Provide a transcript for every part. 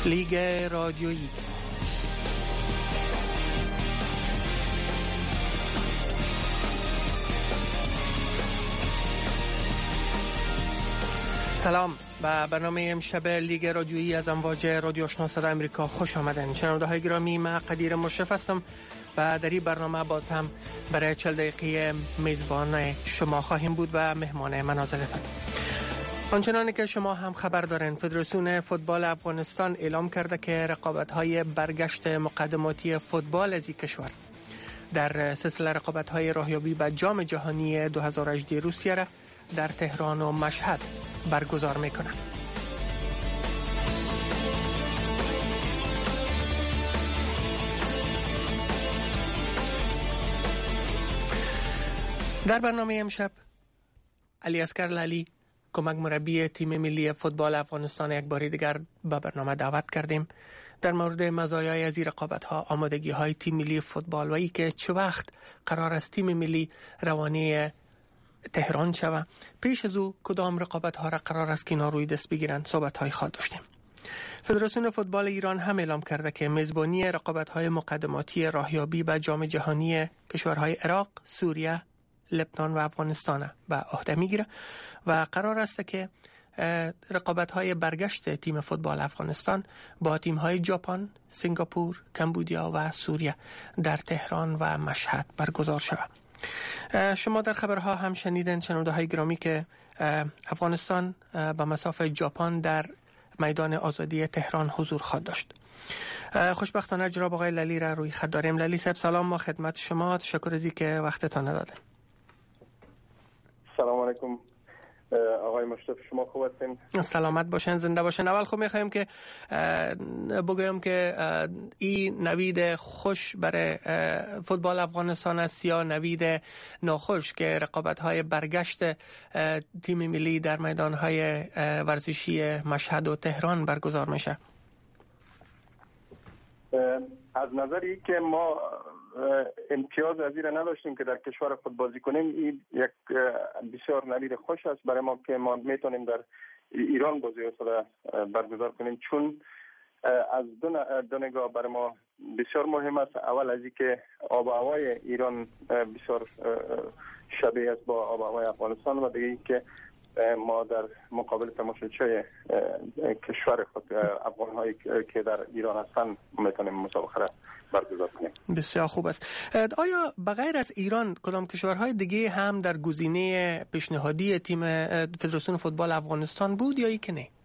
لیگ رادیویی. سلام، به برنامه امشب لیگ رادیویی از امواج رادیو آشنا صدای آمریکا خوش آمدن. شنونده های گرامی، من قدیر مشرف هستم و در این برنامه باز هم برای 40 دقیقه میزبان شما خواهیم بود و مهمان منازلتان. آنچنانی که شما هم خبر دارین، فدراسیون فوتبال افغانستان اعلام کرده که رقابت‌های برگشت مقدماتی فوتبال از این کشور در سلسله رقابت‌های راهیابی به جام جهانی 2018 روسیه را در تهران و مشهد برگزار میکنه. در برنامه امشب علی اصغر لالی، کمک مربی تیم ملی فوتبال افغانستان، یک بار دیگر به برنامه دعوت کردیم. در مورد مزایای از این رقابت‌ها، آمادگی‌های تیم ملی فوتبال و ای که چه وقت قرار است تیم ملی روانه تهران شوه، پیش از او کدام رقابت‌ها را قرار است که اینا روی دست بگیرند، صحبت‌های خواهد داشتیم. فدراسیون فوتبال ایران هم اعلام کرده که میزبانی رقابت‌های مقدماتی راهیابی به جام جهانی کشورهای عراق، سوریه، لبنان و افغانستان به عهده میگیره و قرار است که رقابت‌های برگشت تیم فوتبال افغانستان با تیم‌های ژاپن، سنگاپور، کمبودیا و سوریه در تهران و مشهد برگزار شود. شما در خبرها هم شنیدن، شنونده های گرامی، که افغانستان به مسافه ژاپن در میدان آزادی تهران حضور خواهد داشت. خوشبختانه جناب آقای لالی را روی خط داریم. لالی صاحب سلام، ما خدمت شما، تشکر از اینکه وقتتان دادن. سلام علیکم آقای مشرف، شما خوب هستین؟ سلامت باشین، زنده باشین. اول خب میخوایم که بگویم که این نوید خوش برای فوتبال افغانستان است یا نوید ناخوش که رقابت‌های برگشت تیم ملی در میدان‌های ورزشی مشهد و تهران برگزار میشه؟ از نظری که ما امتیاز از این نداشتیم که در کشور خود بازی کنیم، این یک بسیار نوید خوش است برای ما که ما میتونیم در ایران بازی خود برگزار کنیم، چون از دو نگاه برای ما بسیار مهم است. اول از این که آب و هوای ایران بسیار شبیه است با آب و هوای افغانستان و دیگه که ما در مقابل تماشاچی کشور خود افغان‌هایی که در ایران هستند میتونیم مسابقه را برگزار کنیم. بسیار خوب است. آیا بغیر از ایران کدام کشورهای دیگه هم در گزینه پیشنهادی تیم فدراسیون فوتبال افغانستان بود یا ای که نه؟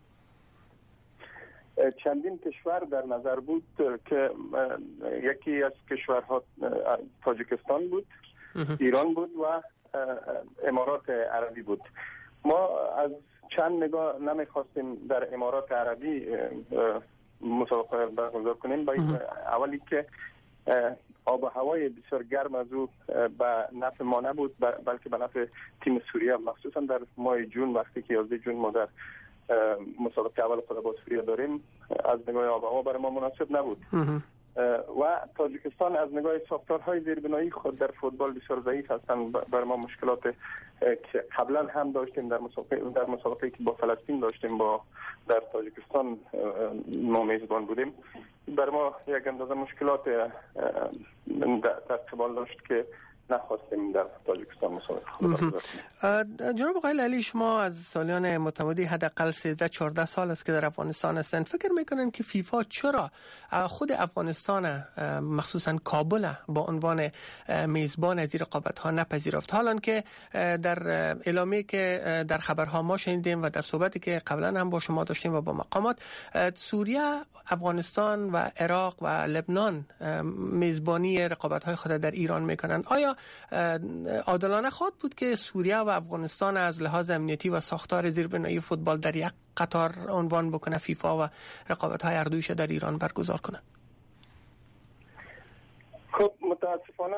چندین کشور در نظر بود که یکی از کشورها تاجیکستان بود، ایران بود و امارات عربی بود. ما از چند نگاه نمیخواستیم در امارات عربی مسابقه برگزار کنیم. اولی که آب و هوای بسیار گرم از او به نفع ما نبود، بلکه به نفع تیم سوریه، مخصوصا در ماه جون، وقتی که 11 جون ما در مسابقه اول خود با سوریه داریم، از نگاه آب و هوا برای ما مناسب نبود. و تاجیکستان از نگاه ساختارهای زیربنایی خود در فوتبال بسیار ضعیف هستند. برای ما مشکلات که قبلا هم داشتیم در مسابقه که با فلسطین داشتیم، در تاجیکستان ما میزبان بودیم، برای ما یک اندازه مشکلات در قبال داشت که نخواستیم در تاجیکستان مسابقه خود کنیم. جناب آقای لالی، شما از سالیان متمادی حداقل 13-14 سال است که در افغانستان هستند. فکر میکنن که فیفا چرا خود افغانستان، مخصوصا کابل، با عنوان میزبان از این رقابت‌ها نپذیرفت، حالان که در اعلامیه که در خبرها ما شنیدیم و در صحبتی که قبلا هم با شما داشتیم و با مقامات، سوریه، افغانستان و عراق و لبنان میزبانی رقابت‌های خود در ایران میکنن؟ آیا عادلانه خواهد بود که سوریه و افغانستان از لحاظ امنیتی و ساختار زیربنایی فوتبال در یک قطار عنوان بکنه فیفا و رقابت‌های هر دویش در ایران برگزار کنه؟ خب متاسفانه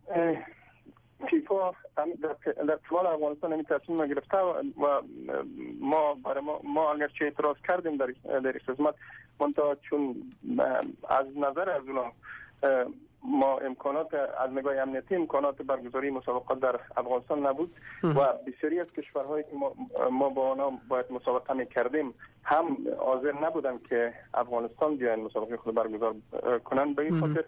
فیفا در کمال افغانستان این تصمیم گرفته و ما اگرچه اعتراض کردیم در خدمت، منتها چون از نظر از اونا ما امکانات از نگاه امنیتی امکانات برگزاری مسابقات در افغانستان نبود و بسیاری از کشورهایی که ما با آنها باید مسابقه می‌کردیم هم حاضر نبودن که افغانستان بیاین مسابقه خود برگزار کنند. به این خاطر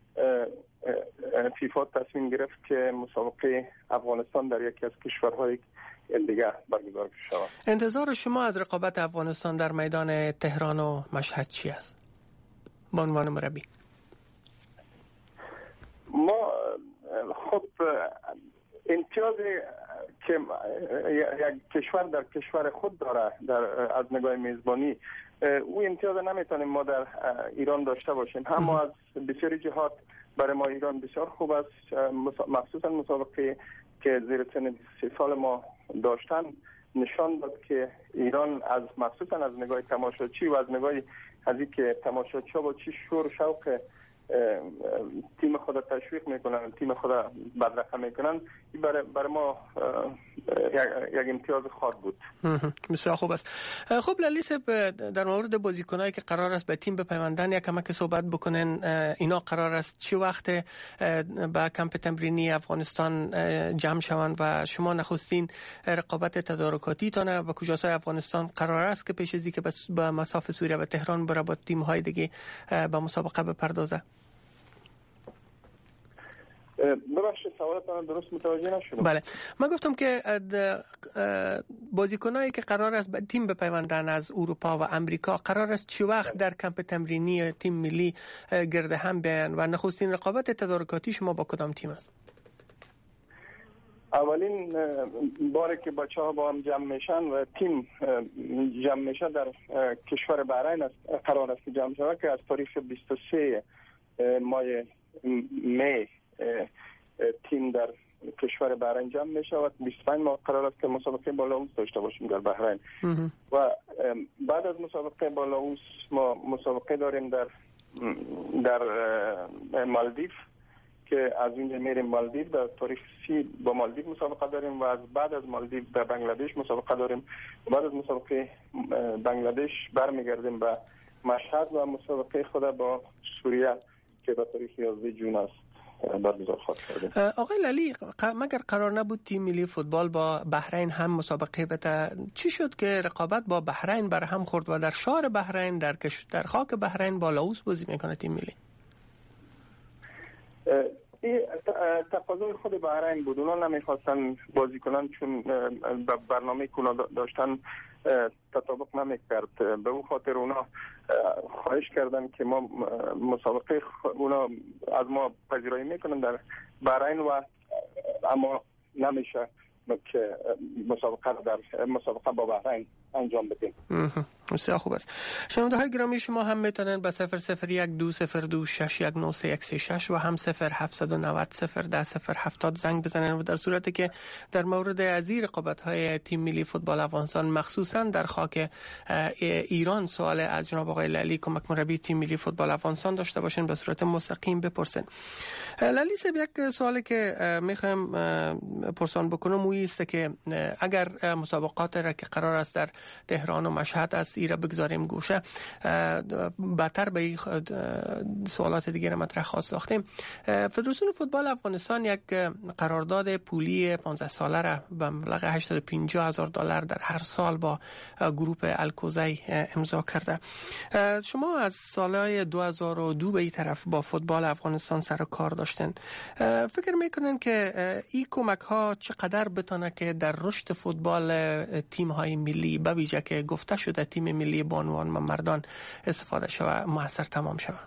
فیفا تصمیم گرفت که مسابقه افغانستان در یکی از کشورهای دیگه برگزار شود. انتظار شما از رقابت افغانستان در میدان تهران و مشهد چی است؟ به عنوان مربی ما خب امتیاز که یک کشور در کشور خود داره از نگاه میزبانی، او امتیاز نمیتونیم ما در ایران داشته باشیم. هم ما از بسیاری جهات برای ما ایران بسیار خوب است، مخصوصا مسابقه که زیر سن 3 سال ما داشتن نشان داد که ایران از مخصوصا از نگاه تماشاچی و از نگاه از اینکه تماشاچی با چی شور و شوق تیم خود تشویق میکنن، تیم خود بدرقه میکنن، این برای ما یک امتیاز خاص بود. بسیار خوب است. خب لالی صاحب، در مورد بازیکنایی که قرار است به تیم بپیوندن یک کمک صحبت بکنن. اینا قرار است چه وقت به کمپ تمرینی افغانستان جمع شوند و شما نخستین رقابت تدارکاتی تانه و کجاهای افغانستان قرار است که پیش از اینکه به مسافت سوریه و تهران بره با تیم های دیگه به مسابقه بپردازه؟ ببخشید سوالتان درست متوجه نشدم. بله، من گفتم که بازیکنایی که قرار است به تیم بپیوندن از اروپا و امریکا قرار است چه وقت در کمپ تمرینی تیم ملی گرد هم بیان و نخستین رقابت تدارکاتی شما با کدام تیم است؟ اولین باره که بچه‌ها با هم جمع میشن و تیم جمع میشه در کشور بحرین است، قرار است جمع شود که از تاریخ 23 ماه می تیم در کشور بحرین جمع می شود. 25 ماه قرار است که مسابقه با لاوس داشته باشیم در بحرین و بعد از مسابقه با لاوس ما مسابقه داریم در مالدیو که از اینجا میریم مالدیو. در تاریخ 30 با مالدیو مسابقه داریم و از بعد از مالدیو در بنگلادش مسابقه داریم. بعد از مسابقه بنگلادش برمیگردیم به مشهد و مسابقه خود با سوریه که به تاریخ 11 جون است برگزار خواهد شد. آقای لالی، مگر قرار نبود تیم ملی فوتبال با بحرین هم مسابقه بده؟ چی شد که رقابت با بحرین بر هم خورد و در شهر بحرین در خاک بحرین با لاوس بازی میکنه تیم ملی؟ این تقاضای خود بحرین بود. اونا نمیخواستن بازی کنن چون برنامه که اونا داشتن تطابق نمیکرد. به اون خاطر اونا خواهش کردن که ما مسابقه اونا از ما پذیرایی میکنن در بحرین و اما نمیشه که مسابقه با بحرین انجام بدیم. بسیار خوب است. شنونده های گرامی، شما هم میتونن به 0012202619313 و هم 0790010070 زنگ بزنن و در صورتی که در مورد از این رقابت های تیم ملی فوتبال افغانستان مخصوصا در خاک ایران سوال از جناب آقای لالی کمک مربی تیم ملی فوتبال افغانستان داشته باشین به صورت مستقیم بپرسین. لالی صاحب، یک سوالی که میخوایم پرسان بکنم اویی است که اگر مسابقات را که قرار است در تهران و مشهد است ایرا بگذاریم گوشه، بدتر به سوالات دیگر مطرح خواست ساختیم. فدراسیون فوتبال افغانستان یک قرارداد پولی 15 ساله را به مبلغ $850,000 در هر سال با گروپ الکوزی امضا کرده. شما از سالهای 2002 به این طرف با فوتبال افغانستان سر و کار داشتن. فکر میکنن که این کمک ها چقدر بتونه که در رشد فوتبال تیم های ملی به ویژه که گفته شده تیم ملی بانوان و مردان استفاده شود موثر تمام شود؟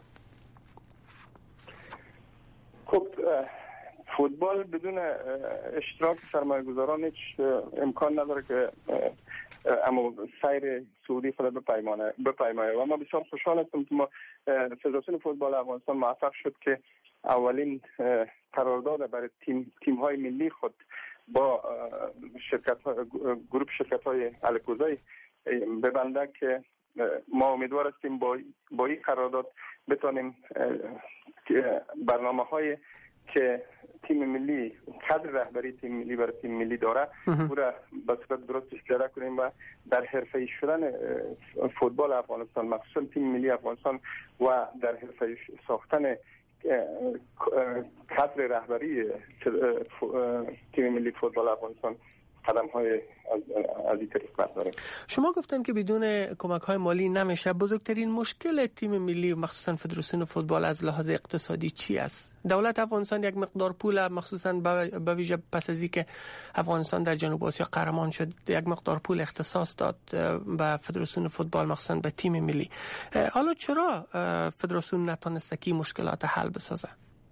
خب فوتبال بدون اشتراک سرمایه‌گذاران هیچ امکان نداره که اما سیر سعودی خود بپیماید و ما بسیار خوشحال هستم که ما فدراسیون فوتبال افغانستان موفق شد که اولین قرارداد برای تیم های ملی خود با گروپ شرکت های الکوزی ببنده که ما امیدوار هستیم با این قرارداد بتونیم برنامه های که تیم ملی قدر رهبری تیم ملی برای تیم ملی داره او را به صورت درست اجرا کنیم و در حرفه‌ای شدن فوتبال افغانستان مخصوصا تیم ملی افغانستان و در حرفه‌ای ساختن کادر رهبری تیم ملی فوتبال افغانستان قدم های از این طریق برداریم. شما گفتن که بدون کمک های مالی نمیشه. بزرگترین مشکل تیم ملی مخصوصا فدراسیون فوتبال از لحاظ اقتصادی چی است؟ دولت افغانستان یک مقدار پول مخصوصا به ویژه پس از اینکه افغانستان در جنوب آسیا قهرمان شد یک مقدار پول اختصاص داد به فدراسیون فوتبال مخصوصا به تیم ملی. حالا چرا فدراسیون نتونسته که مشکلات حل بسازه؟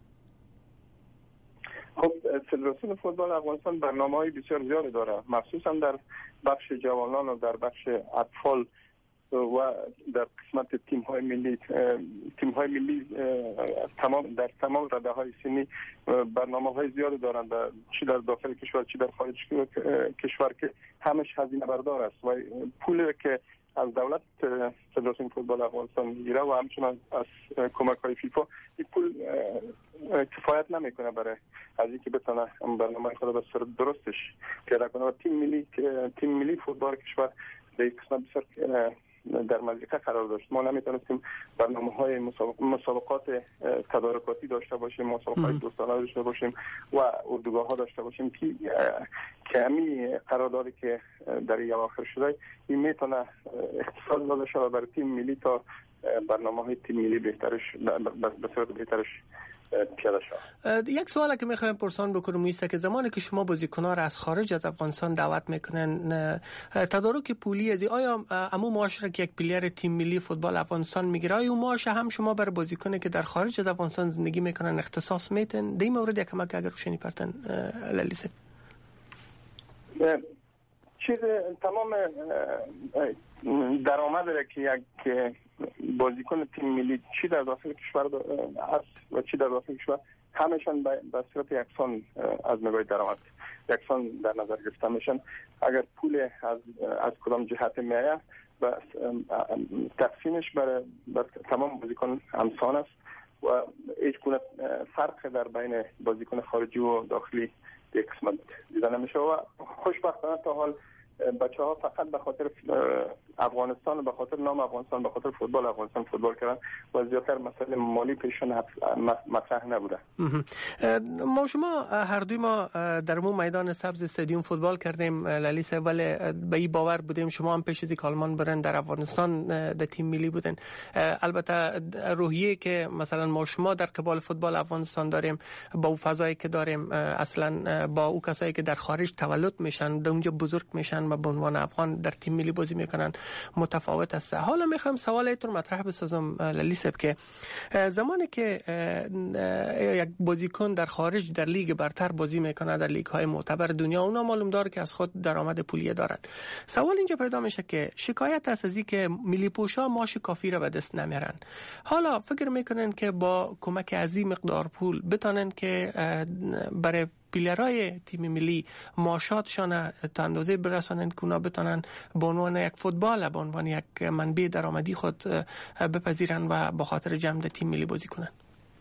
خب فدراسیون فوتبال افغانستان برنامه‌های بسیار زیادی داره، مخصوصا در بخش جوانان و در بخش اطفال و در قسمت تیم‌های ملی در تمام رده‌های سنی برنامه‌های زیادی دارند، چی در داخل کشور چی در خارج کشور که همش هزینه بردار است و پولی که از دولت فدراسیون فوتبال افغانستان میگیره و همچنان از کمک‌های فیفا این پول کفایت نمیکنه برای از اینکه بتونه برنامه خود به صورت درستش پیاده کنه. و تیم ملی فوتبال کشور در یک قسمت بسیار در مضیقه قرار داشت. ما نمیتونستیم برنامه‌های مسابقات تدارکاتی داشته باشیم، مسابقات دوستانه داشته باشیم و اردوگاه‌ها داشته باشیم که همین قراردادی که در این اواخر شده این میتونه اقتصاد داده شود برای تیم ملی تا برنامه‌های تیم ملی بهترش به صورت بهترش پیاده شود. یک سوالی که میخوایم پرسان بکنم است که زمانی که شما بازیکن‌ها را از خارج از افغانستان دعوت میکنن تدارک پولی از آیا عمو معاش را که یک پلیر تیم ملی فوتبال افغانستان میگیره آیا اون معاش هم شما بر بازیکنی که در خارج از افغانستان زندگی میکنن اختصاص میتن؟ در این مورد یک کمک اگر روشنی پرتن لالیسه. چیز تمام درآمد که یک بازیکن تیم ملی چی در داخل کشور است و چی در داخل کشور همشان به صورت یکسان از نگاه درآمد یکسان در نظر گرفته میشن. اگر پول از کدام جهت میآید و تقسیمش بر تمام بازیکن همسان است و هیچ گونه فرق در بین بازیکن خارجی و داخلی یک قسمت دیده نمیشه. و خوشبختانه تا حال بچه ها فقط به خاطر افغانستان و به خاطر نام افغانستان به خاطر فوتبال افغانستان فوتبال کردن و زیادتر مسئله مالی پیشون مطرح نبوده. ما شما هر دوی ما در مو میدان سبز استادیوم فوتبال کردیم لالیسه، ولی به این باور بودیم شما هم پیش از اینکه آلمان برن در افغانستان در تیم ملی بودن. البته روحیه که مثلا ما شما در قبال فوتبال افغانستان داریم با اون فضایی که داریم اصلا با اون کسایی که در خارج تولد میشن در اونجا بزرگ میشن و به عنوان افغان در تیم ملی بازی میکنن متفاوت است. حالا میخوام سوال ایتون مطرح بسازم لالیسه که زمانی که یک بازیکن در خارج در لیگ برتر بازی میکنه در لیگ های معتبر دنیا اونا معلوم داره که از خود درآمد پولی دارن. سوال اینجا پیدا میشه که شکایت است از اینکه ملی پوشا معاش کافی را به دست نمیارن. حالا فکر میکنن که با کمک از این مقدار پول بتونن که برای پلیرای تیم ملی معاشاتشان تا اندازه برسانند که اونا بتونن به عنوان یک فوتبال به عنوان یک منبع درآمدی خود بپذیرن و به خاطر جمع تیم ملی بازی کنن؟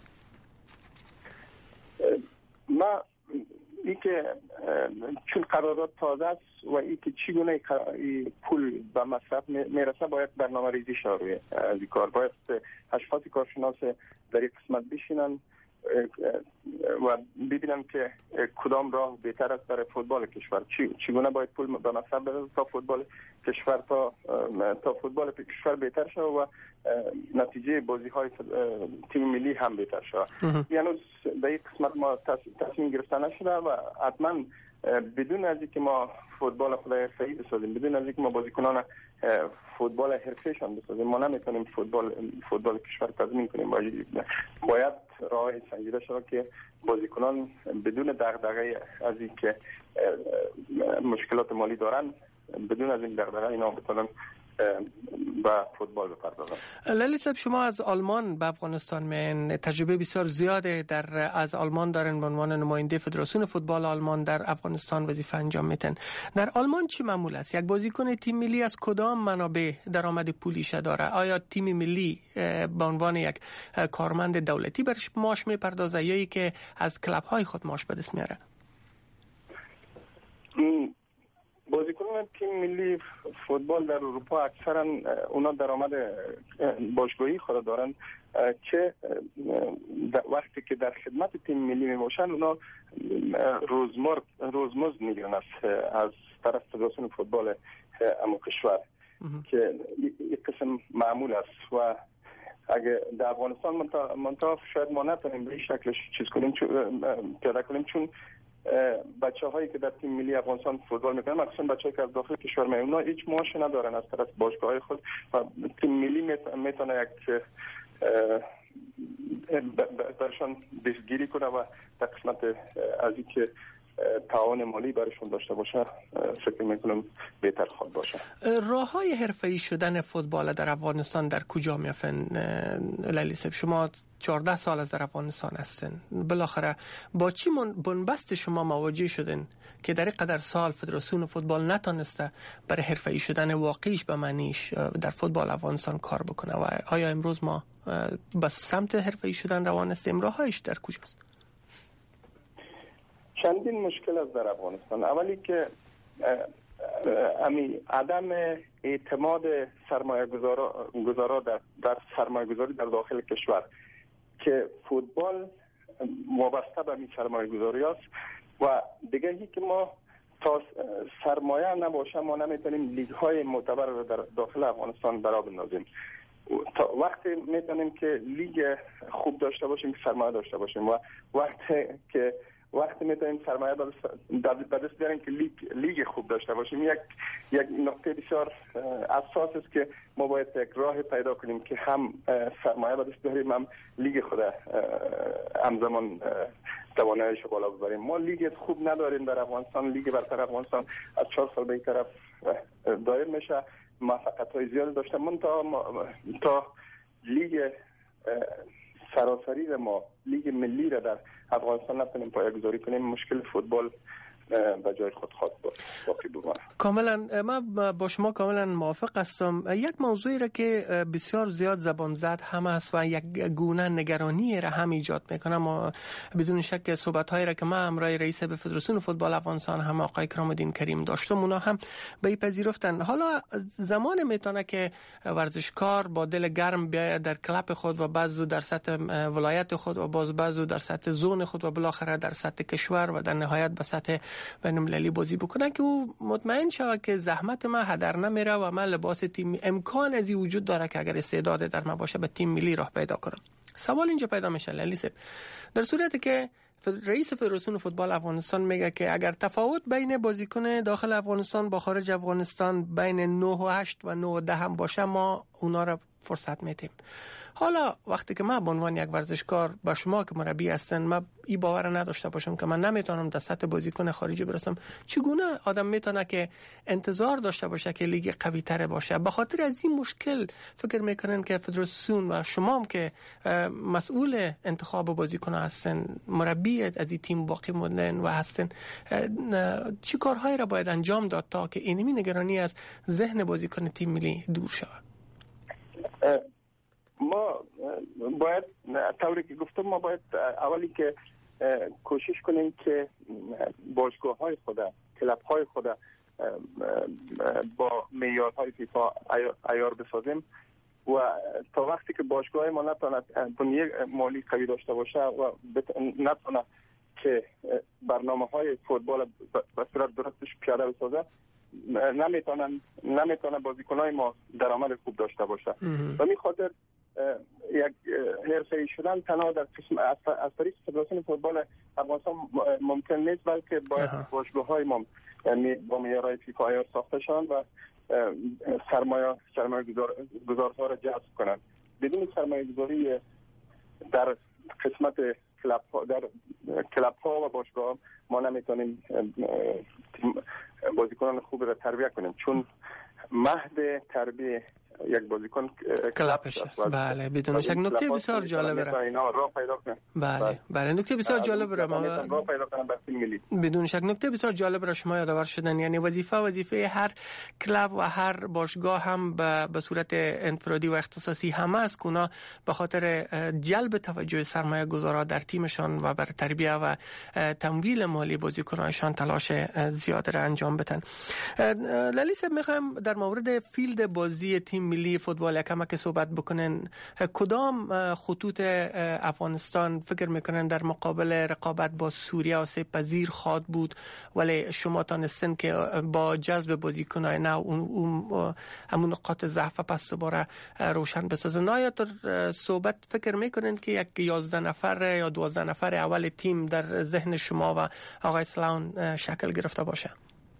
ما ای که چون قرارداد تازه است و ای که چگونه پول به مصرف میرسه باید برنامه ریزی شه روی از این کار. باید اشخاص کارشناس در یک قسمت بشینن و ببینم که کدام راه بهتر است برای فوتبال کشور، چگونه باید پول به مصرف برسه تا فوتبال کشور تا فوتبال کشور بهتر شود و نتیجه بازی های تیم ملی هم بهتر شود. یعنی در این قسمت ما تصمیم گرفته نشده و حتما بدون از اینکه ما فوتبال خود حرفه‌ای بسازیم، بدون از اینکه ما بازیکنان فوتبال حرفه‌شان بسازیم، ما نمیتونیم فوتبال کشور تضمین کنیم. باید راه سنجیده شود که بازیکنان بدون دغدغه از اینکه مشکلات مالی دارن، بدون از این دغدغه اینا بتونن با فوتبال بپردازن. لالی صاحب شما از آلمان به افغانستان میان، تجربه بسیار زیاده از آلمان دارن، به عنوان نماینده فدراسیون فوتبال آلمان در افغانستان وظیفه انجام میتن. در آلمان چی معمول است؟ یک بازیکن تیم ملی از کدام منابع درآمد پولیش داره؟ آیا تیم ملی به عنوان یک کارمند دولتی برش معاش میپردازه یا که از کلب های خود معاش به دست میاره؟ بازیکنان تیم ملی فوتبال در اروپا اکثرا اونا درآمد باشگاهی خود دارن که وقتی که در خدمت تیم ملی می باشن اونا روزمزد میگیرن از طرف فدراسیون فوتبال امو کشور که یک قسم معمول است و اگه در افغانستان منطقه شاید ما نتونیم به این شکلش چیز کنیم پیاده کنیم، چون بچه هایی که در تیم ملی افغانستان فوتبال میکنن مخصوصا بچه هایی که از داخل کشور میان اونا هیچ معاش ندارن از طرف باشگاه های خود و تیم ملی میتونه یک برشان دستگیری کنه و در قسمت از این که تعاون مالی برشون داشته باشه فکر میکنم بهتر خواهد باشه. راه های حرفه‌ای شدن فوتبال در افغانستان در کجا میافن لیلی صاحب؟ شما 14 سال از در افغانستان هستین، بالاخره با چی بنبست شما مواجه شدین که در قدر سال فدراسیون فوتبال نتونسته برای حرفه‌ای شدن واقعیش به معنیش در فوتبال افغانستان کار بکنه و آیا امروز ما به سمت حرفه‌ای شدن روان هستیم؟ راهش در کجاست؟ چندین مشکل است در افغانستان. اولی که عدم اعتماد سرمایه‌گذارا در سرمایه‌گذاری در داخل کشور که فوتبال وابسته به این سرمایه‌گذاری است و دیگه هی که ما تا سرمایه نباشه ما نمیتونیم لیگ های معتبر رو در داخل افغانستان برا بندازیم. تا وقتی میتونیم که لیگ خوب داشته باشیم که سرمایه داشته باشیم و وقتی میتونیم سرمایه به دست بیاریم که لیگ خوب داشته باشیم. یک نقطه بسیار اساس است که ما باید یک راه پیدا کنیم که هم سرمایه به دست بیاریم هم لیگ خود همزمان تواناییش بالا ببریم. ما لیگ خوب نداریم در افغانستان. لیگ برتر افغانستان از 4 سال به این طرف دایر میشه، موفقیت‌های زیاد داشته. من تا لیگ سراسری ما لیگ ملی را در افغانستان نتونیم پایه‌گذاری کنیم، مشکل فوتبال به جای خود باقی بمانه. کاملا من با شما کاملا موافق هستم. یک موضوعی را که بسیار زیاد زبان زد هم است و یک گونه نگرانی را هم ایجاد میکنه، ما بدون شک صحبت‌هایی را که من همراه رئیس به فدراسیون فوتبال افغانستان هم آقای کرام الدین کریم داشتم اونا هم به این پذیرفتن. حالا زمان میتونه که ورزشکار با دل گرم بیاید در کلاب خود و بعضو در سطح ولایت خود و بعضو در سطح زون خود و بالاخره در سطح کشور و در نهایت به سطح بین‌المللی بازی بکنه که او مطمئن شود که زحمت ما هدر نمیره و من لباس تیم امکان ازی وجود داره که اگر استعداد در ما باشه به تیم ملی راه پیدا کنم. سوال اینجا پیدا میشه لیلی صاحب، در صورتی که رئیس فدراسیون فوتبال افغانستان میگه که اگر تفاوت بین بازیکن داخل افغانستان با خارج افغانستان بین 9 و 8 و 9 و 10 هم باشه ما اونا را فرصت میدیم. حالا وقتی که من به عنوان یک ورزشکار با شما که مربی هستن من این باور نداشته باشم که من نمیتونم در سطح بازیکن خارجی برسم، چگونه آدم میتونه که انتظار داشته باشه که لیگ قوی تر باشه؟ به خاطر از این مشکل فکر میکنن که فدراسیون و شما هم که مسئول انتخاب بازیکن هستن، مربی از این تیم باقی موندن و هستن، چی کارهایی را باید انجام داد تا که اینمی نگرانی از ذهن بازیکن تیم ملی دور شود؟ ما باید طوری که گفتم ما باید اولی که کوشش کنیم که باشگاه های خود، کلاب های خود با معیارهای فیفا عیار بسازیم و تا وقتی که باشگاه های ما نتونه بنیه مالی قوی داشته باشه و نتونه که برنامه های فوتبال به صورت درستش پیاده بسازه نمیتونه بازیکنای ما درآمد خوب داشته باشه. و می خاطر یک حرفه‌ای شدن تنها در قسم از طریق فدراسیون فوتبال افغانستان ممکن نیست، بلکه باید باشگاه‌های ما یعنی با معیارهای فیفا عیار ساخته شوند و سرمایه‌گذارها را جذب کنند. بدون سرمایه‌گذاری در قسمت کلاب ها و باشگاه ما نمیتونیم بازیکنان خوب را تربیت کنیم، چون مهد تربیت یک بازیکن کلپش است. بله بدون شک نکته بسیار جالبه. اینا راه پیدا کنه. بله نکته بسیار جالبه راه پیدا کنه به تیم ملی. بدون شک نکته بسیار جالب را شما یادآور شدن. یعنی وظیفه هر کلاب و هر باشگاه هم به صورت انفرادی و اختصاصی همه از اونا به خاطر جلب توجه سرمایه گذارا در تیمشان و بر تربیت و تمویل مالی بازیکنانشان تلاش زیاد را انجام بدن. لالی صاحب میخوایم در مورد فیلد بازی تیم ملی فوتبال یکم که صحبت بکنن. کدام خطوط افغانستان فکر میکنن در مقابل رقابت با سوریه آسیب پذیر خواهد بود، ولی شما تانستن که با جذب بازیکنان نه همون نقاط ضعف پس دوباره روشن بسازن؟ آیا در صحبت فکر میکنن که یک 11 نفر یا 12 نفر اول تیم در ذهن شما و آقای سلاون شکل گرفته باشه؟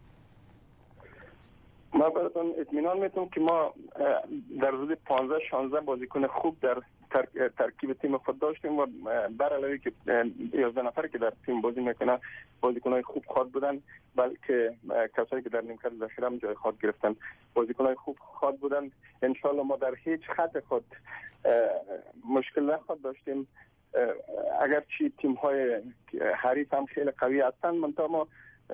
ما براتون اطمینان میتونم که ما در حدود 15-16 بازیکن خوب در ترکیب تیم خود داشتیم و بر علاوه که 11 نفر که در تیم بازی میکنن بازیکنای خوب خواهد بودن، بلکه کسایی که در نیمکت ذخیره هم جای خود گرفتن بازیکنای خوب خواهد بودن. ان شاء الله ما در هیچ خط خود مشکل نخواهد داشتیم، اگرچه تیم های حریف هم خیلی قوی هستن، منتها ما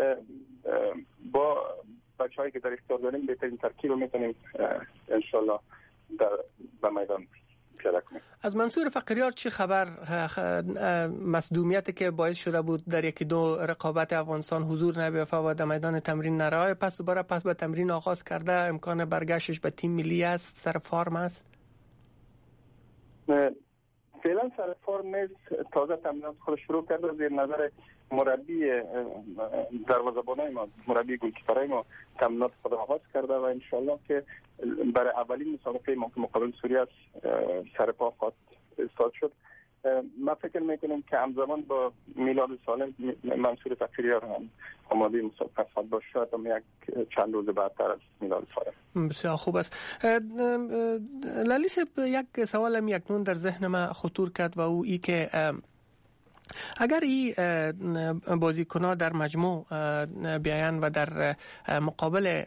با بچه‌هایی که در اختیار داریم بهترین ترکیب رو میتونیم ان شاء الله در میدان پیاده کنیم. از منصور فقیریار چه خبر؟ مصدومیتی که باعث شده بود در یکی دو رقابت افغانستان حضور نبیافته و در میدان تمرین نراه، پس به تمرین آغاز کرده، امکان برگشتش به تیم ملی است، سر فرم است؟ فعلا سر فرم نیست، تازه تمرینات خود شروع کرده. زیر نظر مربی دروازه‌بانای ما، مربی گلکیپرای ما تمرینات خود آغاز کرده و انشالله که برای اولین مسابقه ما که مقابل سوریه است سر پا خواهد استاد شد. ما فکر میکنم که همزمان با میلاد سالم منصور فقیریار هم آماده مسابقه خواهد باشه، شاید هم یک چند روز بعدتر از میلاد سالم. بسیار خوب است. لالی صاحب، یک سوال هم اکنون در ذهن من خطور کرد و او ای که اگر این بازیکن‌ها در مجموع بیاین و در مقابل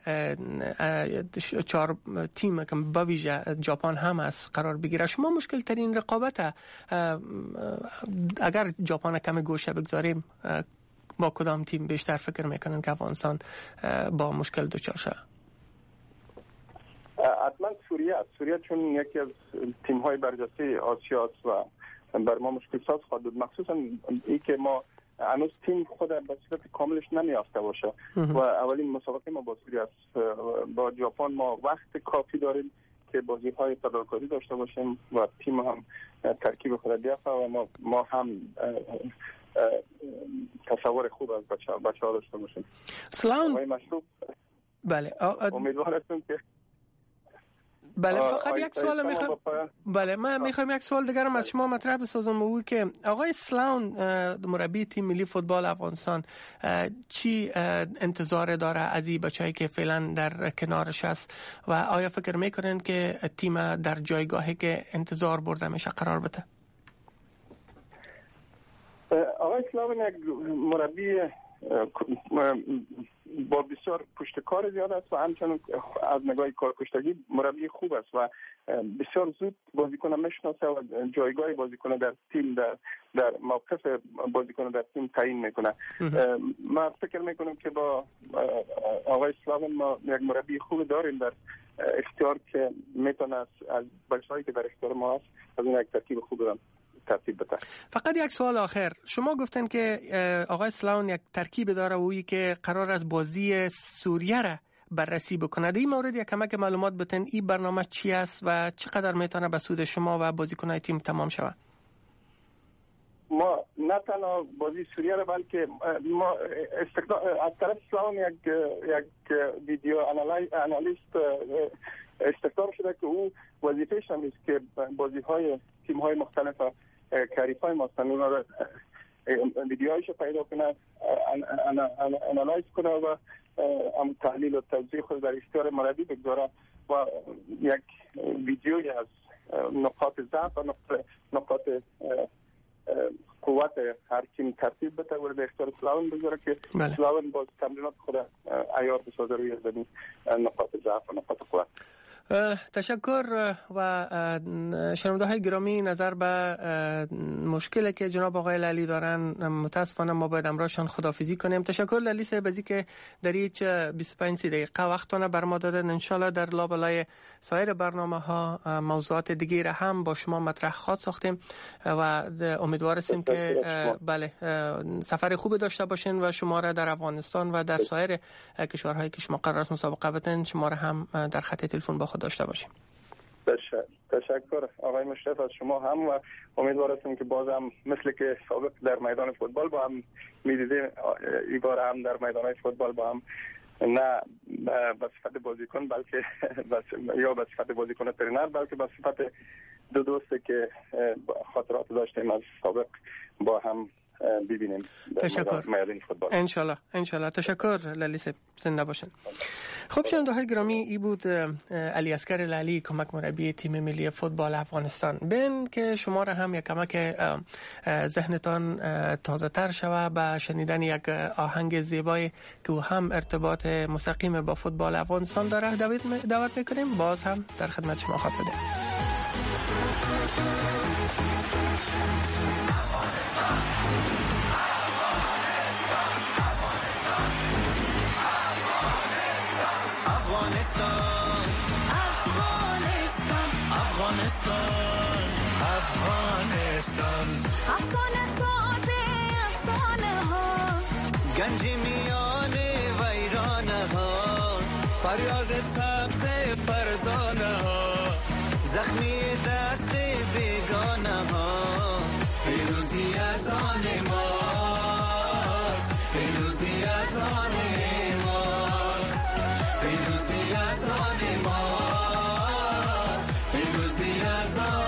4 تیم که به ویژه ژاپن هم است قرار بگیره، شما مشکل ترین رقابت اگر ژاپن کم گوشه بگذاریم با کدام تیم بیشتر فکر میکنن که افغانستان با مشکل دچار شود؟ حتما سوریه چون یکی از تیم‌های برجسته آسیا است و بر ما مشکل ساز خواهد بود، مخصوصا ای که ما هنوز تیم خود به صورت کاملش نمیافته باشه و اولین مسابقه ما با سوریه است. با ژاپن ما وقت کافی داریم که بازی‌های تدارکاتی داشته باشیم و تیم هم ترکیب خود بیافته و ما هم تصور خوب از بچه‌ها داشته باشیم. سلام. بله امیدوارم که بله فقط یک سوال میخوام. بله من میخوام یک سوال دیگرم از شما مطرح بسازم، و که آقای سلاون مربی تیم ملی فوتبال افغانستان چی انتظار داره از این بچه‌ای که فعلا در کنارش است و آیا فکر میکنن که تیم در جایگاهی که انتظار برده میشه قرار بده؟ آقای سلاون یک مربی با بسیار پشتکار زیاد است و همچنین از نگاه کارکشتگی مربی خوب است و بسیار زود بازیکن میشناسه و جایگاه بازیکن در تیم در موقف بازیکن در تیم تعیین میکنه. من فکر میکنم که با آقای سلاون ما یک مربی خوب داریم در اختیار که میتونه از بچه‌هایی که در اختیار ما هست از این یک ترکیب خوب دارم ترتیب بده. فقط یک سوال آخر، شما گفتن که آقای سلاون یک ترکیب داره و اویی که قرار از بازی سوریه را بررسی بکنه. در این مورد یک کمک معلومات بتن، این برنامه چی است و چقدر میتونه به سود شما و بازیکن‌های تیم تمام شود؟ ما نه تنها بازی سوریه را بلکه ما از طرف سلاون یک ویدیو آنالیست استخدام شده که او وظیفه‌اش هم است که بازی‌های تیم‌های مختلف کاریفای ما اونا رو ویدیوهایش پیدا کنه، انالایز کنه و تحلیل و توضیح خود در اختیار مربی بگذاره و یک ویدیوی از نقاط ضعف و نقاط قوت هر تیم ترتیب بده و در اختیار سلاون بگذاره که سلاون باز تمرینات خود عیار بسازه روی زمین نقاط ضعف و نقاط قوت. تشکر. و شنونده های گرامی، نظر به مشکلی که جناب آقای لالی دارن متاسفانه ما باید امراشان خداحافظی کنیم. تشکر لالی صاحب از اینکه در هیچ 25 دقیقه وقتونه بر ما دادن. ان شاء الله در لابلای سایر برنامه ها موضوعات دیگه را هم با شما مطرح خواهد ساختیم و امیدوار هستیم که بله سفر خوب داشته باشین و شما را در افغانستان و در سایر کشورهایی که شما قرار است مسابقه بدین شما را هم در خط تلفن با خود داشته باشیم. تشکر آقای مشرف از شما هم و امیدوار هستم که باز هم مثل که سابق در میدان فوتبال با هم می‌دیدیم این بار هم در میدان فوتبال با هم نه به صفت بازیکن بلکه یا به صفت بازیکن ترینر بلکه به صفت دو دوستی که خاطرات داشتیم از سابق با هم ببینیم. تشکر. ان شاء الله. تشکر لالی صاحب، زنده باشن. خب شنونده های گرامی، ای بود علیاصغر لالی، کمک مربی تیم ملی فوتبال افغانستان. بین که شما را هم یک کمک ذهنتان تازه تر شود به شنیدن یک آهنگ زیبایی که او هم ارتباط مستقیم با فوتبال افغانستان داره دعوت میکنیم. باز هم در خدمت شما خواهد بودیم. افغانستان افسانه ساز افسانه ها، گنج میان ویرانه ها، فریاد سبز فرزانه ها، زخمی دست بیگانه ها، پیروزی از آن ماست، پیروزی از آن ماست، پیروزی از آن ماست، پیروزی از آن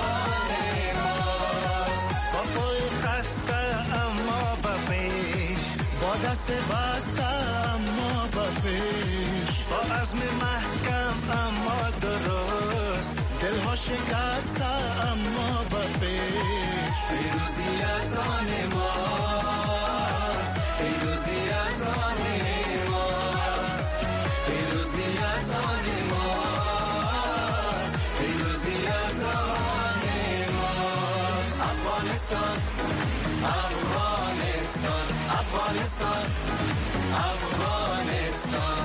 دست بسته اما با پیش، با عزم محکم اما درست، دلها شکسته اما با پیش، پیروزی از آن ماست، پیروزی از آن ماست، پیروزی از آن ماست، پیروزی از آن ماست. افغانستان افغانستان افغانستان افغانستان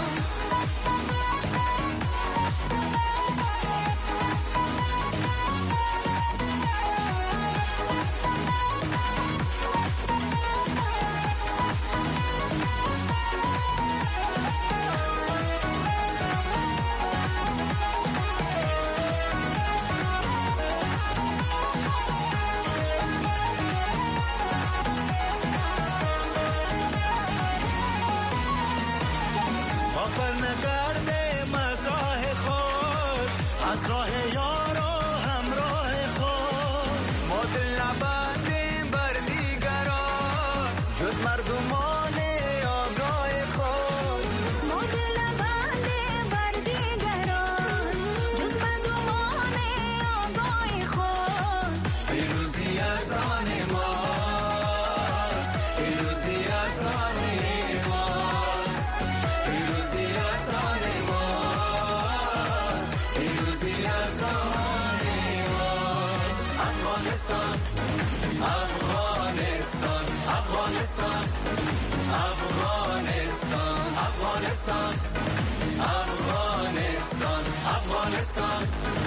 افغانستان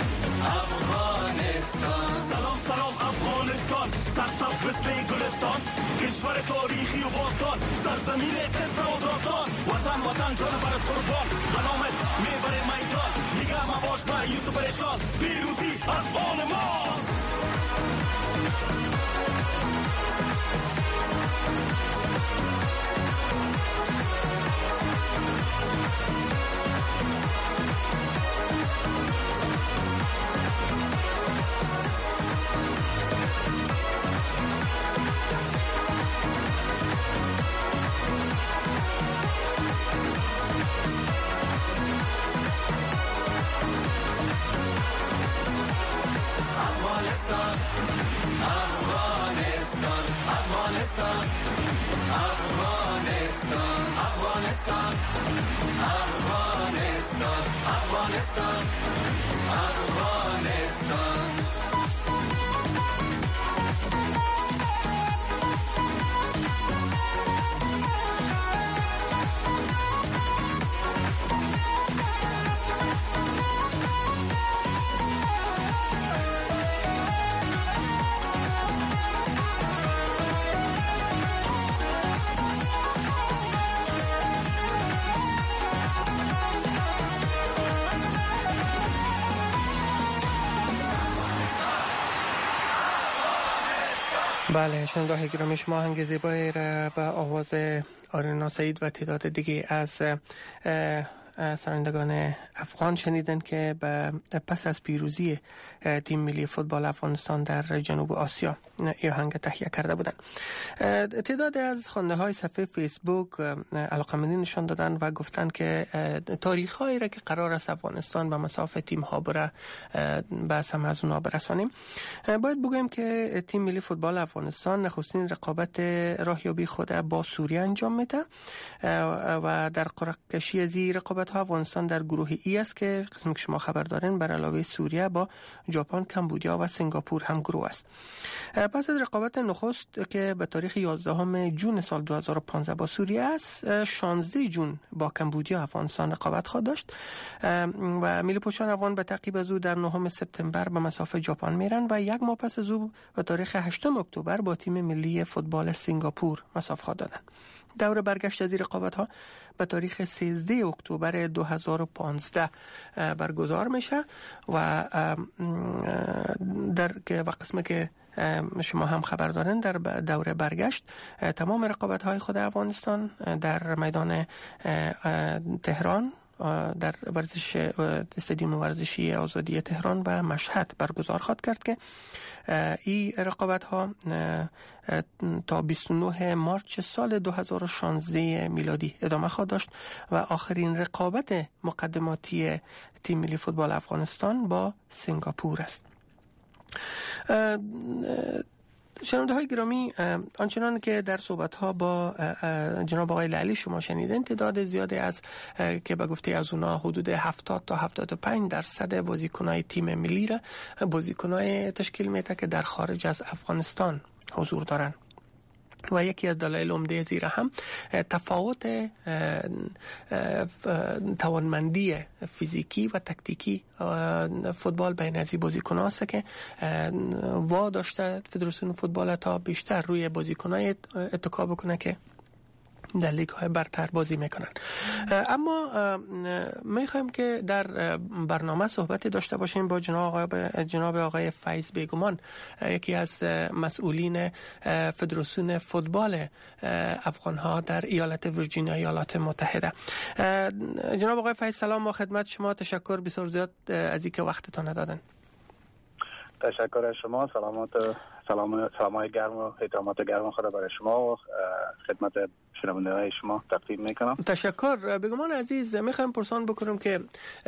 افغانستان سلام سلام افغانستان، سرسبز مثل گلستان، کشور تاریخی و باستان، سرزمین قصه و داستان، وطن وطن جان برات قربان، به نامت میبره میدان، دیگه مباش با یوسف پریشان، پیروزی از آن ماست. Afghanistan بله، شنونده گرامی، شما آهنگ زیبایی را به آواز آرینا سعید و تعداد دیگه از سرندگان افغان شنیدن که پس از پیروزی تیم ملی فوتبال افغانستان در جنوب آسیا این آهنگ تهیه کرده بودند. تعداد از خواننده های صفحه فیسبوک علاقه‌مندی نشان دادن و گفتن که تاریخ هایی را که قرار است افغانستان به مساف تیم ها بره بس هم از اونا برسانیم. باید بگویم که تیم ملی فوتبال افغانستان نخستین رقابت راهیابی خود با سوریه انجام میده و در قرعه کشی از رقابت ها افغانستان در گروه ای است که قسمی که شما خبر دارین بر علاوه سوریه با ژاپن، کمبودیا و سنگاپور هم گروه است. پس از رقابت نخست که به تاریخ 11 جون سال 2015 با سوریه است، 16 جون با کمبودیا افغانستان رقابت خواهد داشت و ملی پوشان افغان به تعقیب از او در 9 سپتامبر به مساف ژاپن میرن و یک ماه پس از او به تاریخ 8 اکتبر با تیم ملی فوتبال سنگاپور مساف خواهد دادن. دور برگشت از رقابت ها به تاریخ 13 اکتبر 2015 برگزار میشه و در قسمه که شما هم خبر دارین در دوره برگشت تمام رقابت های خود افغانستان در میدان تهران در ورزش استادیوم ورزشی آزادی تهران و مشهد برگزار خواهد کرد که این رقابت ها تا 29 مارس سال 2016 میلادی ادامه خواهد داشت و آخرین رقابت مقدماتی تیم ملی فوتبال افغانستان با سنگاپور است. شنونده های گرامی، آنچنان که در صحبت ها با جناب آقای لعلی شما شنیدن، تعداد زیادی از که به گفته از اونا حدود 70 تا 75% بازیکنای تیم ملی را بازیکنای تشکیل میده که در خارج از افغانستان حضور دارن و یکی از دلایل عمده زیر هم تفاوت توانمندی فیزیکی و تکتیکی فوتبال بین از بازیکن‌ها است که واداشته فدراسیون فوتبال تا بیشتر روی بازیکن‌های اتکا بکنه که در لیگ های برتر بازی میکنن. اما میخوایم که در برنامه صحبتی داشته باشیم با جناب آقای فیض بیگمان، یکی از مسئولین فدراسیون فوتبال افغان ها در ایالت ویرجینیا، ایالات متحده. جناب آقای فیض، سلام، با خدمت شما. تشکر بسیار زیاد از اینکه وقتتان دادن. تشکر از شما. سلامای گرم و احترامات گرم خدا برای شما و خدمت شنونده های شما تقدیم میکنم. تشکر. بیگمان عزیز، میخوایم پرسان بکنم که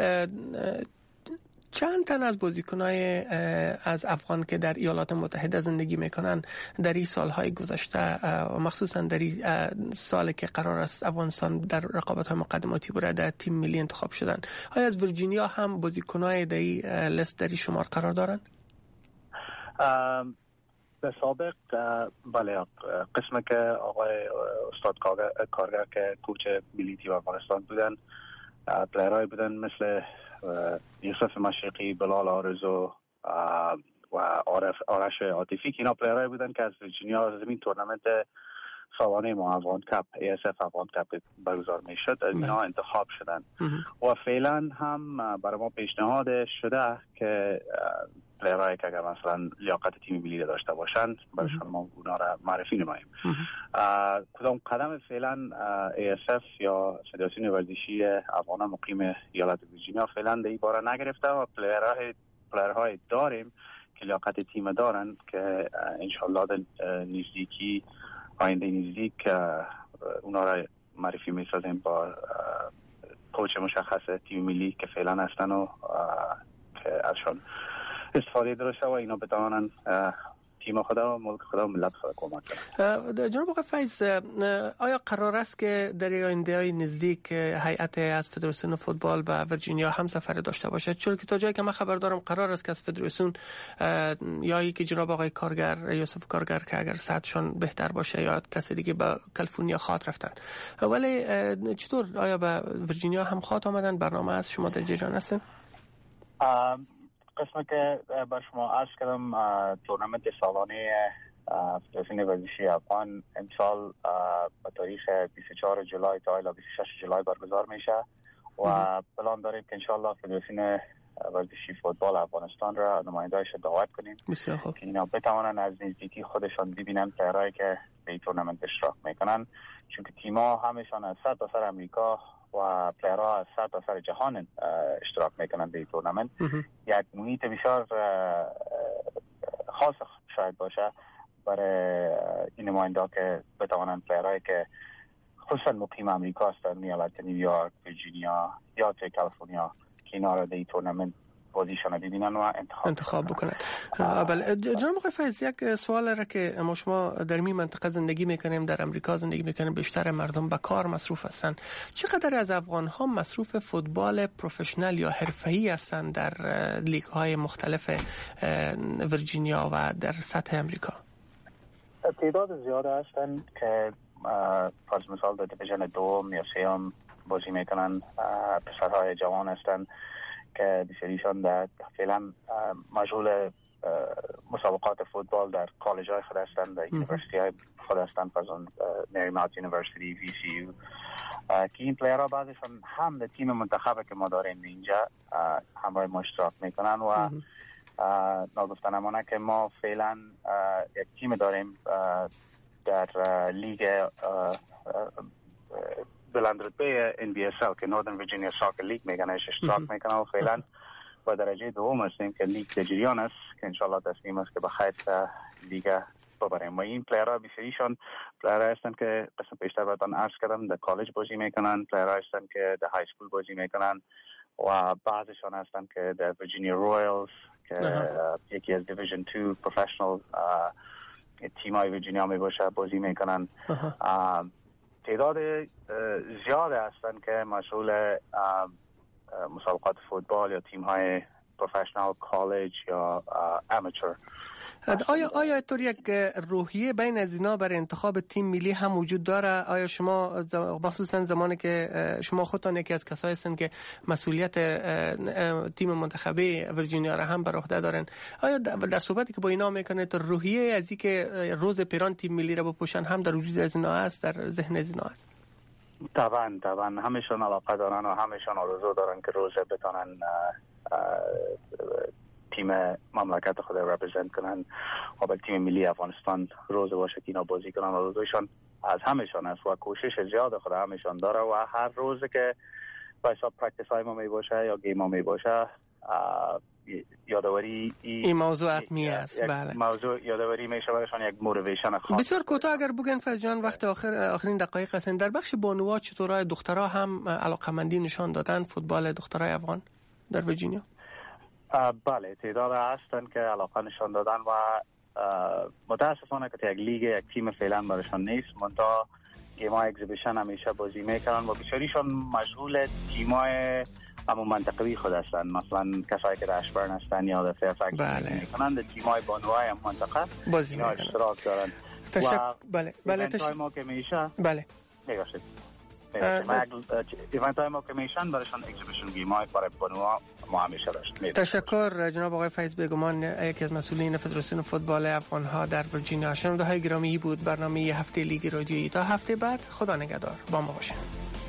چند تن از بازیکنای از افغان که در ایالات متحده زندگی میکنن در این سالهای گذشته و مخصوصا در این سالی که قرار است افغانستان در رقابت‌های مقدماتی بره در تیم ملی انتخاب شدن، آیا از ویرجینیا هم بازیکنای در این لیست در این شمار قرار دارن؟ به سابق بله، قسم که آقای استاد کارگر که کوچ ملی تیم افغانستان بودن، پلیرهای بودن مثل یوسف مشرقی، بلال آرزو و آرش عاطفی که اینا پلیرهای بودن که از ویرجینیا زمین تورنمنت سالانه ما افغان کپ ASF افغان کپ برگزار میشد، اینا انتخاب شدن و فعلا هم برای ما پیشنهاد شده که پلیرهایی که اگر مثلا لیاقت تیم ملی داشته باشند برایشان ما اونا را معرفی نماییم. کدام قدم فعلا ASF یا فدراسیون ورزشی افغان مقیم ایالت ویرجینیا فعلا در این باره نگرفته و پلیرهای داریم که لیاقت تیم دارن که انشالله در نزدیکی آینده نزدیک اونا را معرفی میسازیم با کوچ مشخص تیم ملی که فعلا هستن و که ازشان استفاده درسته و اینا بتوانن تیم خدا و ملک خدا و ملت خدا کمک کنن. جناب آقای فیض، آیا قرار است که در آینده نزدیک هیئت از فدراسیون فوتبال به ویرجینیا هم سفر داشته باشد؟ چون که تا جایی که من خبر دارم قرار است که از فدراسیون یا یکی جناب آقای کارگر، یوسف کارگر که اگر صحتشون بهتر باشه یا کسی دیگه به کالیفرنیا خاط رفتن، ولی چطور آیا به ویرجینیا هم خاط آمدن؟ برنامه از شما در جریان هستن؟ قسمه که بر شما عرض کردم تورنمنت سالانه فدراسیون ورزشی افغان امسال به تاریخ 24 جولای تا الی 26 جولای برگزار میشه و پلان داریم که انشالله فدراسیون ورزشی فوتبال افغانستان را نماینده‌اش دعوت کنیم که اینا بتوانند از نزدیکی خودشان ببینن پلیرایی که به این تورنمنت اشتراک میکنن، چون که تیم‌ها همشان از سر تا سر امریکا و پلیرها از سر تا سر جهان اشتراک میکنن به این تورنمنت. یک محیط بسیار خاص شاید باشه برای این نماینده که بتوانند پلیرایی که خصوصا مقیم امریکا هستن، ایالت نیویورک، ویرجینیا یا کالیفرنیا، که اینا را در این تورنمنت بازیشان ببینن و انتخاب بکنن. بله جناب آقای فیض، یک سوال را که شما در این منطقه زندگی میکنیم، در امریکا زندگی میکنیم، بیشتر مردم به کار مصروف هستن. چقدر از افغان ها مصروف فوتبال پروفشنال یا حرفه‌ای هستن در لیگ های مختلف ویرجینیا و در سطح امریکا؟ تعداد زیاده هستن که فرض مثال در دیویژن دوم یا سوم بازی میکنن. پسرهای جوان هستن که بسیاریشان در فعلا مشغول مسابقات فوتبال در کالج های خود هستن، در یونیورسیتی های خود هستن، فرض مریماوت یونیورسیتی، وی سی یو، که این پلیرها بعضشان هم در تیم منتخب که ما داریم اینجا همراه ما اشتراک میکنن و ناگفته نمانه که ما فعلا یک تیم داریم در لیگ بلند رتبه NBSL که نوردن ویرجینیا ساکر لیگ میگن اشتراک میکنن و فعلا با درجه دوم هستیم که لیگ در جریان است که انشالله تصمیم است که بخیر لیگ ببریم. و این پلیرها بسیاریشان پلیرها هستن که قسم پیشتر براتون عرض کردم در کالج بازی میکنن، پلیرها هستن که در های اسکول بازی میکنن و بعضشان هستن که در ویرجینیا رویالز که یکی از دیویژن 2 پروفشنال تیمای ویرجینیا می باشه بازی میکنن. تعداد زیاده هستن که مشغول مسابقات فوتبال یا تیم های پروفشنال کالج یا اماتور. آیا طور یک روحیه بین از اینا برای انتخاب تیم ملی هم وجود داره؟ آیا شما مخصوصا زمانی که شما خودتان یکی از کسایی هستین که مسئولیت تیم منتخبه ویرجینیا را هم بر عهده دارن، آیا در صحبتی که با اینا میکنید روحیه از این که روز پیران تیم ملی را بپوشن هم در وجود از اینا است، در ذهن از اینا است؟ طبعا همشون علاقه دارن و همشون آرزو دارن که روز بتونن تیم مملکت خود رپرزنت کنن و به تیم ملی افغانستان روز باشه که اینا بازی کنن. روزشان از همشان است و کوشش زیاد خود همشان داره و هر روز که با حساب پرکتیس های ما می باشه یا گیم ها می باشه یادآوری این موضوع حتمی است. بله موضوع یادآوری میشه برایشان یک موتیویشن خاص. بسیار کوتاه اگر بگن فیض جان، وقت آخرین دقایق هستن، در بخش بانوها چطور دخترها هم علاقمندی نشان دادن فوتبال دخترای افغان در ویرجینیا؟ بله تعداد هستن که علاقه نشان دادن و متاسفانه که یک لیگ یک تیم فعلا برایشان نیست، منتها گیم‌های اگزیبیشن همیشه بازی میکنن و بسیاریشان مشغول تیم‌های اما منطقوی خود هستن، مثلا کسایی که در اشبرن هستن یا در فیرفکس بازی میکنن، در تیم‌های بانوهای منطقه بازی میکنن، اشتراک دارن. بله ایونت ما که میشه بله میگوشید ایونت های ما که میشن برایشان اگزیبیشن گیم های برای بانوها ما همیشه داشت. تشکر جناب آقای فیض بیگمان، یکی از مسئولین فدراسیون فوتبال افغان ها در ویرجینیا. شنونده های گرامی بود برنامه هفته لیگ رادیویی. تا هفته بعد خدا نگهدار، با ما باشید.